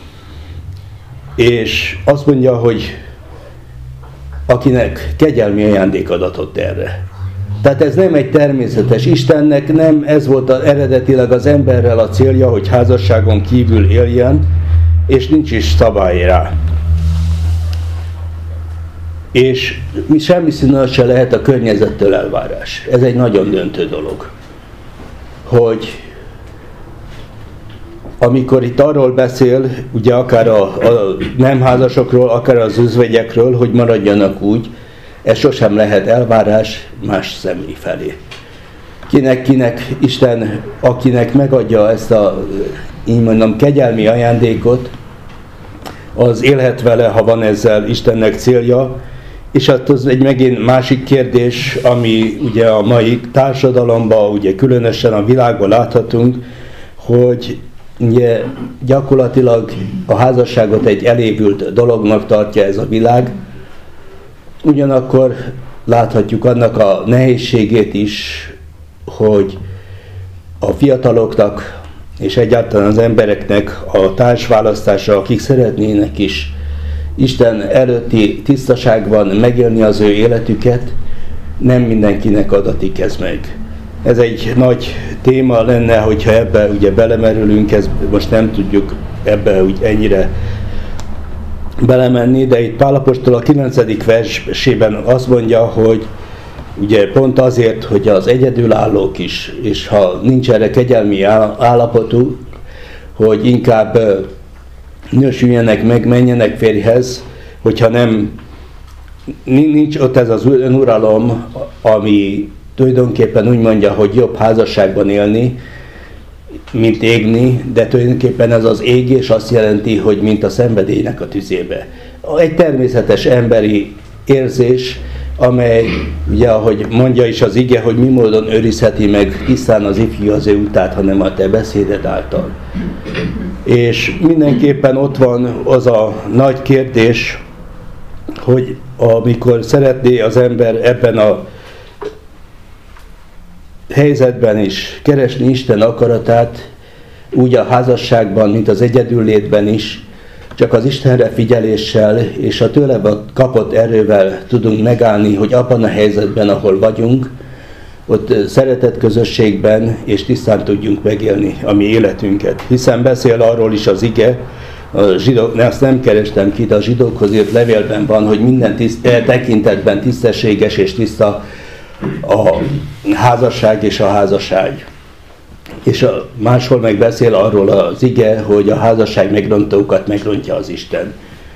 és azt mondja, hogy akinek kegyelmi ajándék adatott erre. Tehát ez nem egy természetes. Istennek nem ez volt eredetileg az emberrel a célja, hogy házasságon kívül éljen, és nincs is szabály rá. És semmi színűen se lehet a környezettől elvárás. Ez egy nagyon döntő dolog. Hogy amikor itt arról beszél, ugye akár a nem házasokról, akár az özvegyekről, hogy maradjanak úgy, ez sosem lehet elvárás más személy felé. Kinek Isten, akinek megadja ezt a, így mondom, kegyelmi ajándékot, az élhet vele, ha van ezzel Istennek célja, és hát az egy megint másik kérdés, ami ugye a mai társadalomban, ugye különösen a világban láthatunk, hogy ugye gyakorlatilag a házasságot egy elévült dolognak tartja ez a világ, ugyanakkor láthatjuk annak a nehézségét is, hogy a fiataloknak és egyáltalán az embereknek a társválasztása, akik szeretnének is Isten előtti tisztaságban megélni az ő életüket, nem mindenkinek adatik ez meg. Ez egy nagy téma lenne, hogyha ebbe ugye belemerülünk, ez most nem tudjuk ebbe úgy ennyire belemenni, de itt Pál apostol a 9. versében azt mondja, hogy ugye pont azért, hogy az egyedülállók is, és ha nincs erre kegyelmi állapotú, hogy inkább nősüljenek meg, menjenek férjhez, hogyha nincs ott ez az önuralom, ami tulajdonképpen úgy mondja, hogy jobb házasságban élni, mint égni, de tulajdonképpen ez az égés azt jelenti, hogy mint a szenvedélynek a tüzébe. Egy természetes emberi érzés, amely, ugye, ahogy mondja is az ige, hogy mi módon őrizheti meg tisztán az ifjú az ő utát, hanem a te beszéded által. És mindenképpen ott van az a nagy kérdés, hogy amikor szeretné az ember ebben a helyzetben is keresni Isten akaratát, úgy a házasságban, mint az egyedüllétben is, csak az Istenre figyeléssel és a tőle kapott erővel tudunk megállni, hogy abban a helyzetben, ahol vagyunk, ott szeretett közösségben és tisztán tudjunk megélni a mi életünket. Hiszen beszél arról is az ige, a zsidók, ezt nem kerestem ki, de a zsidókhoz írt levélben van, hogy minden tekintetben tisztességes és tiszta a házasság és a házaság. és máshol meg beszél arról az ige, hogy a házasság megrontókat megrontja az Isten.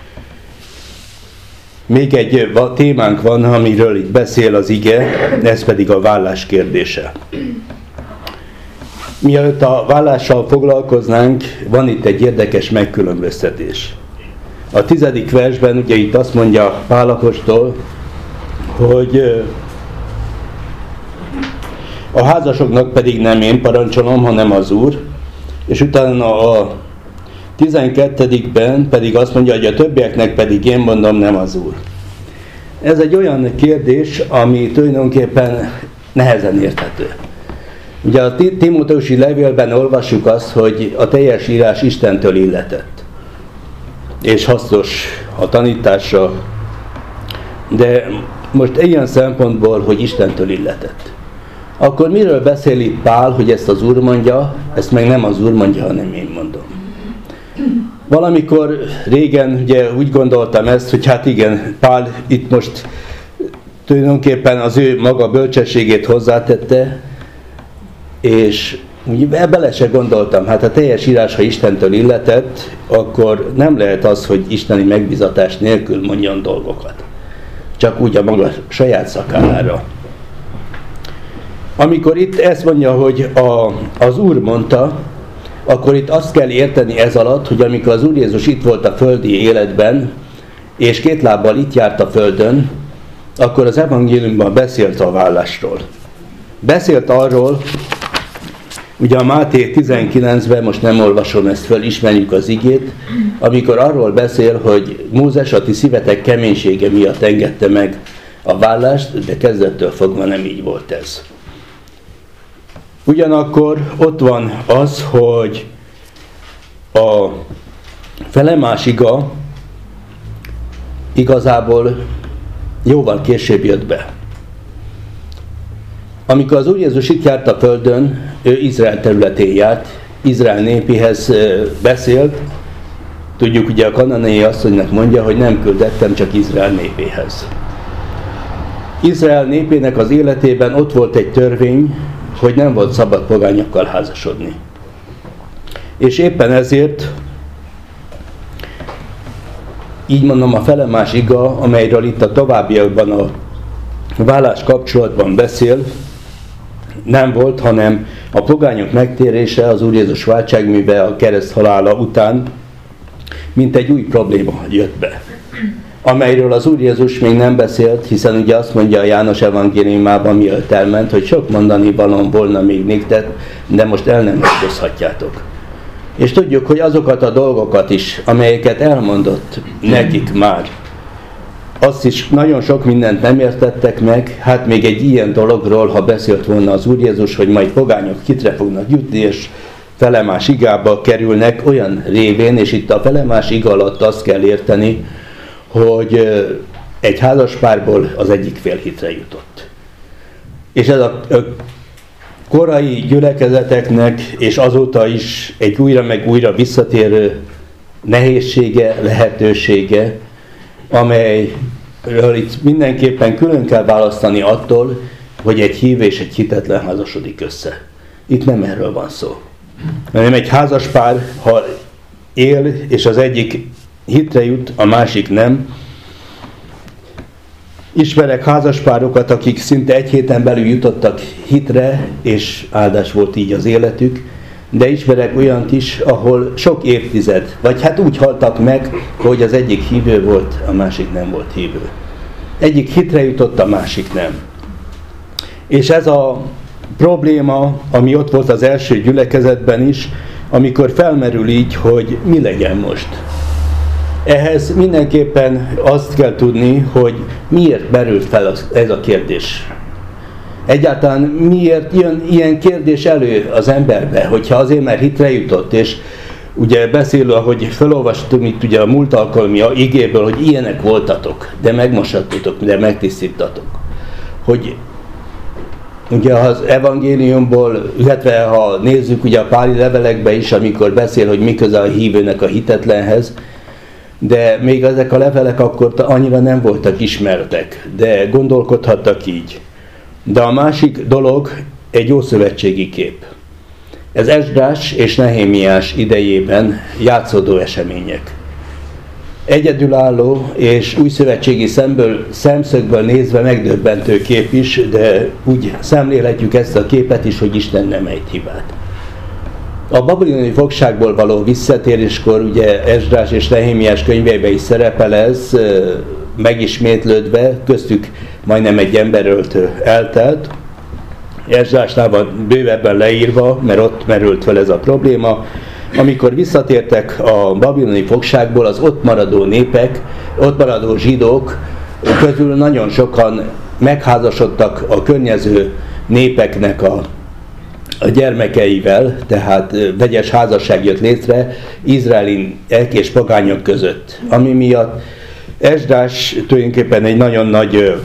Még egy témánk van, amiről itt beszél az ige, ez pedig a vállás kérdése. Mielőtt a vállással foglalkoznánk, van itt egy érdekes megkülönböztetés. A 10. versben ugye itt azt mondja Pál apostol, hogy a házasoknak pedig nem én parancsolom, hanem az Úr, és utána a 12-ben pedig azt mondja, hogy a többieknek pedig én mondom, nem az Úr. Ez egy olyan kérdés, ami tulajdonképpen nehezen érthető. Ugye a Timóteusi levélben olvassuk azt, hogy a teljes írás Istentől illetett, és hasznos a tanításra, de most ilyen szempontból, hogy Istentől illetett. Akkor miről beszél itt Pál, hogy ezt az Úr mondja, ezt meg nem az Úr mondja, hanem én mondom. Valamikor régen ugye úgy gondoltam ezt, hogy hát igen, Pál itt most tulajdonképpen az ő maga bölcsességét hozzátette, és ugye bele se gondoltam, hát a teljes írás, ha Istentől illetett, akkor nem lehet az, hogy isteni megbízatás nélkül mondjon dolgokat. Csak úgy a maga saját szakára. Amikor itt ezt mondja, hogy az Úr mondta, akkor itt azt kell érteni ez alatt, hogy amikor az Úr Jézus itt volt a földi életben, és két lábbal itt járt a földön, akkor az evangéliumban beszélt a vállásról. Beszélt arról, ugye a Máté 19-ben, most nem olvasom ezt föl, ismerjük az igét, amikor arról beszél, hogy Mózes a ti szívetek keménysége miatt engedte meg a vállást, de kezdettől fogva nem így volt ez. Ugyanakkor ott van az, hogy a felemás iga igazából jóval később jött be. Amikor az Úr Jézus itt járt a földön, ő Izrael területén járt, Izrael népéhez beszélt. Tudjuk, ugye a kananei asszonynak mondja, hogy nem küldettem, csak Izrael népéhez. Izrael népének az életében ott volt egy törvény, hogy nem volt szabad pogányokkal házasodni. És éppen ezért, így mondom, a felemás iga, amelyről itt a továbbiakban a vállás kapcsolatban beszél, nem volt, hanem a pogányok megtérése az Úr Jézus váltságműve a kereszt halála után, mint egy új probléma jött be, amelyről az Úr Jézus még nem beszélt, hiszen ugye azt mondja a János evangéliumában, mielőtt elment, hogy sok mondani valóm volna még néktek, de most el nem hordozhatjátok. És tudjuk, hogy azokat a dolgokat is, amelyeket elmondott nekik már, azt is nagyon sok mindent nem értettek meg, hát még egy ilyen dologról, ha beszélt volna az Úr Jézus, hogy majd pogányok hitre fognak jutni, és felemás igába kerülnek olyan révén, és itt a felemás iga alatt azt kell érteni, hogy egy házaspárból az egyik fél hitre jutott. És ez a korai gyülekezeteknek, és azóta is egy újra meg újra visszatérő nehézsége, lehetősége, amelyről itt mindenképpen külön kell választani attól, hogy egy hívő és egy hitetlen házasodik össze. Itt nem erről van szó. Hanem egy házaspár, ha él, és az egyik hitre jut, a másik nem. Ismerek házaspárokat, akik szinte egy héten belül jutottak hitre, és áldás volt így az életük, de ismerek olyant is, ahol sok évtized, vagy hát úgy haltak meg, hogy az egyik hívő volt, a másik nem volt hívő. Egyik hitre jutott, a másik nem. És ez a probléma, ami ott volt az első gyülekezetben is, amikor felmerül így, hogy mi legyen most. Ehhez mindenképpen azt kell tudni, hogy miért merült fel ez a kérdés. Egyáltalán miért jön ilyen kérdés elő az emberbe, hogyha azért, mert hitre jutott, és ugye beszélő, ahogy felolvastunk itt ugye a múlt alkalmi igéből, hogy ilyenek voltatok, de megmosattotok, de megtisztítatok. Hogy ugye az evangéliumból, illetve ha nézzük ugye a páli levelekbe is, amikor beszél, hogy mi köze a hívőnek a hitetlenhez, de még ezek a levelek akkor annyira nem voltak ismertek, de gondolkodhattak így. De a másik dolog egy ószövetségi kép. Ez Esdrás és Nehémiás idejében játszódó események. Egyedülálló és újszövetségi szemszögből nézve megdöbbentő kép is, de úgy szemlélhetjük ezt a képet is, hogy Isten nem ejt hibát. A babiloni fogságból való visszatéréskor ugye Esdrás és Nehémiás könyveiben is szerepel ez, megismétlődve, köztük majdnem egy emberöltő eltelt. Esdrásnál van bővebben leírva, mert ott merült fel ez a probléma. Amikor visszatértek a babiloni fogságból, az ott maradó népek, ott maradó zsidók közül nagyon sokan megházasodtak a környező népeknek a gyermekeivel, tehát vegyes házasság jött létre izraeliek és pogányok között, ami miatt Esdrás tulajdonképpen egy nagyon nagy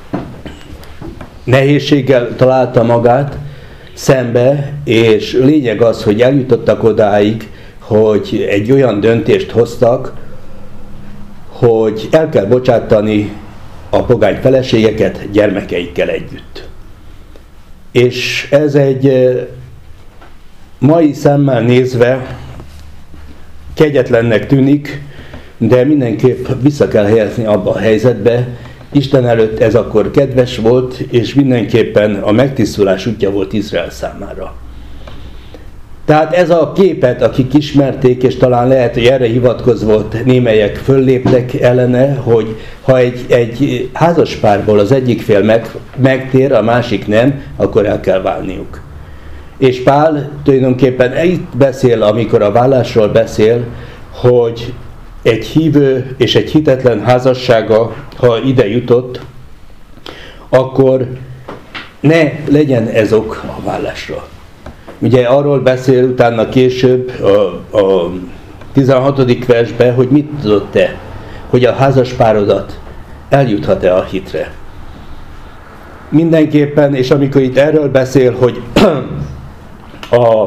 nehézséggel találta magát szembe, és lényeg az, hogy eljutottak odáig, hogy egy olyan döntést hoztak, hogy el kell bocsátani a pogány feleségeket gyermekeikkel együtt. És ez egy mai szemmel nézve kegyetlennek tűnik, de mindenképp vissza kell helyezni abba a helyzetbe. Isten előtt ez akkor kedves volt, és mindenképpen a megtisztulás útja volt Izrael számára. Tehát ez a képet, akik ismerték, és talán lehet, hogy erre hivatkozva némelyek fölléptek ellene, hogy ha egy házaspárból az egyik fél megtér, a másik nem, akkor el kell válniuk. És Pál tulajdonképpen itt beszél, amikor a vállásról beszél, hogy egy hívő és egy hitetlen házassága, ha ide jutott, akkor ne legyen ez ok a vállásra. Ugye arról beszél utána később a 16. versben, hogy mit tudod te, hogy a házaspárodat eljuthat-e a hitre. Mindenképpen, és amikor itt erről beszél, hogy a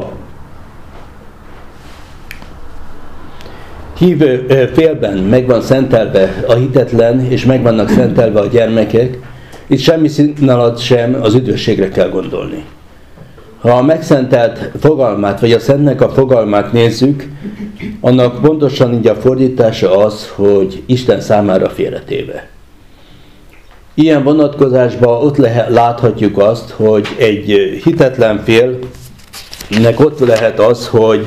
hívő félben megvan szentelve a hitetlen, és megvannak szentelve a gyermekek, itt semmi szín alatt sem az üdvösségre kell gondolni. Ha a megszentelt fogalmát, vagy a szentnek a fogalmát nézzük, annak pontosan így a fordítása az, hogy Isten számára félretéve. Ilyen vonatkozásban ott láthatjuk azt, hogy egy hitetlen félnek ott lehet az, hogy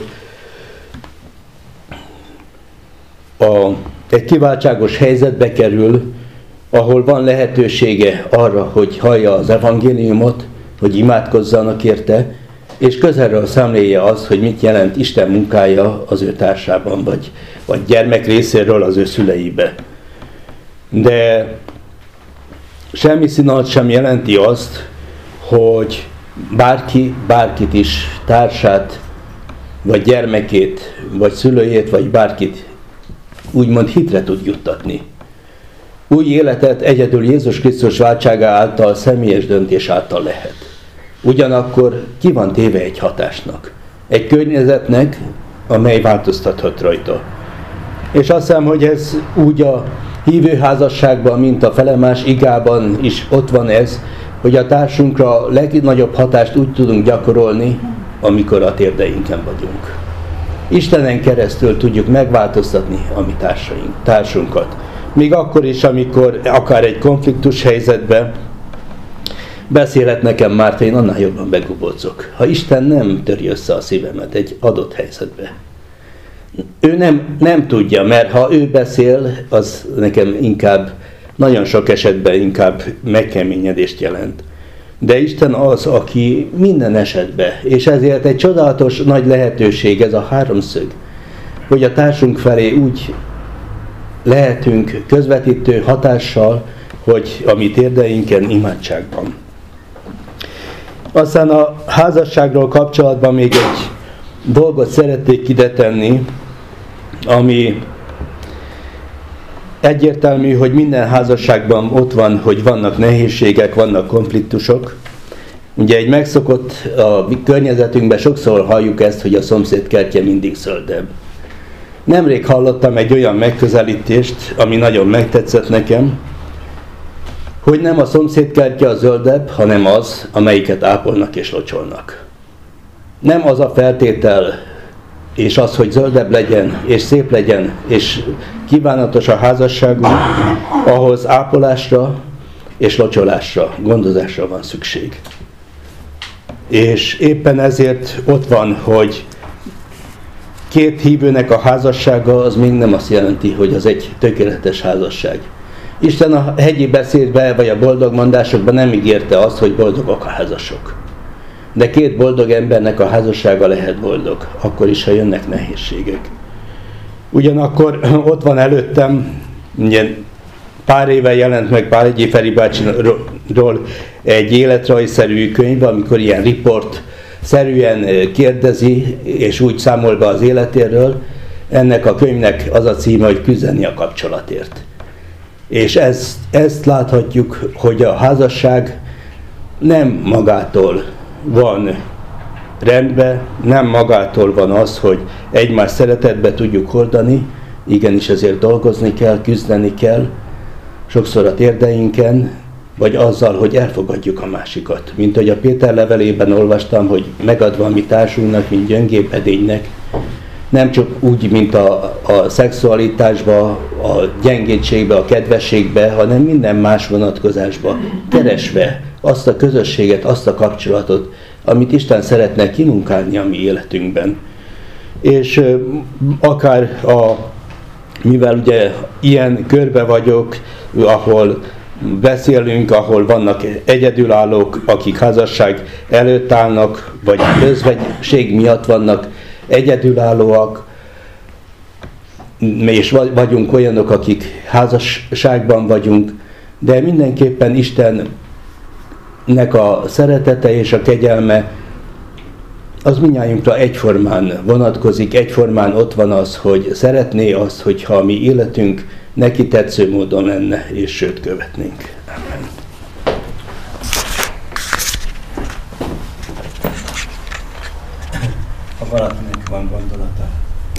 egy kiváltságos helyzetbe kerül, ahol van lehetősége arra, hogy hallja az evangéliumot, hogy imádkozzanak érte, és közelről szemléje azt, hogy mit jelent Isten munkája az ő társában, vagy gyermek részéről az ő szüleibe. De semmi színalt sem jelenti azt, hogy bárki, bárkit is, társát, vagy gyermekét, vagy szülőjét, vagy bárkit úgymond hitre tud juttatni. Új életet egyedül Jézus Krisztus váltsága által, személyes döntés által lehet. Ugyanakkor ki van téve egy hatásnak, egy környezetnek, amely változtathat rajta. És azt hiszem, hogy ez úgy a hívőházasságban, mint a felemás igában is ott van ez, hogy a társunkra legnagyobb hatást úgy tudunk gyakorolni, amikor a térdeinken vagyunk. Istenen keresztül tudjuk megváltoztatni a mi társunkat. Még akkor is, amikor akár egy konfliktus helyzetben beszélhet nekem Márta, én annál jobban begubódzok. Ha Isten nem töri össze a szívemet egy adott helyzetbe. Ő nem tudja, mert ha ő beszél, az nekem inkább, nagyon sok esetben inkább megkeményedést jelent. De Isten az, aki minden esetben, és ezért egy csodálatos nagy lehetőség ez a háromszög, hogy a társunk felé úgy lehetünk közvetítő hatással, hogy a mi térdeinken imádságban. Aztán a házasságról kapcsolatban még egy dolgot szeretnék ide tenni, ami egyértelmű, hogy minden házasságban ott van, hogy vannak nehézségek, vannak konfliktusok. Ugye egy megszokott a környezetünkben sokszor halljuk ezt, hogy a szomszéd kertje mindig zöldebb. Nemrég hallottam egy olyan megközelítést, ami nagyon megtetszett nekem, hogy nem a szomszéd kertje a zöldebb, hanem az, amelyiket ápolnak és locsolnak. nem az a feltétel, és az, hogy zöldebb legyen, és szép legyen, és kívánatos a házasságunk, ahhoz ápolásra és locsolásra, gondozásra van szükség. És éppen ezért ott van, hogy két hívőnek a házassága az még nem azt jelenti, hogy az egy tökéletes házasság. Isten a hegyi beszédben, vagy a boldogmondásokban nem ígérte azt, hogy boldogok a házasok. De két boldog embernek a házassága lehet boldog, akkor is, ha jönnek nehézségek. Ugyanakkor ott van előttem, ilyen pár éve jelent meg Páregyi Feri bácsiról egy életrajzszerű könyv, amikor ilyen riport-szerűen kérdezi, és úgy számol be az életéről. Ennek a könyvnek az a címe, hogy Küzdeni a kapcsolatért. És ezt láthatjuk, hogy a házasság nem magától van rendben, nem magától van az, hogy egymás szeretetbe tudjuk hordani, igenis ezért dolgozni kell, küzdeni kell, sokszor a térdeinken, vagy azzal, hogy elfogadjuk a másikat. Mint hogy a Péter levelében olvastam, hogy megadva a mi társunknak, mint gyöngébb edénynek, nem csak úgy, mint a szexualitásba, a gyengétségbe, a kedvességbe, hanem minden más vonatkozásba, keresve azt a közösséget, azt a kapcsolatot, amit Isten szeretne kimunkálni a mi életünkben. És akár mivel ugye ilyen körbe vagyok, ahol beszélünk, ahol vannak egyedülállók, akik házasság előtt állnak, vagy özvegység miatt vannak egyedülállóak, és vagyunk olyanok, akik házasságban vagyunk, de mindenképpen Istennek a szeretete és a kegyelme az mindnyájunkra egyformán vonatkozik, egyformán ott van az, hogy szeretné azt, hogyha a mi életünk neki tetsző módon lenne, és sőt követnénk. Amen. Ha valakinek van gondolata.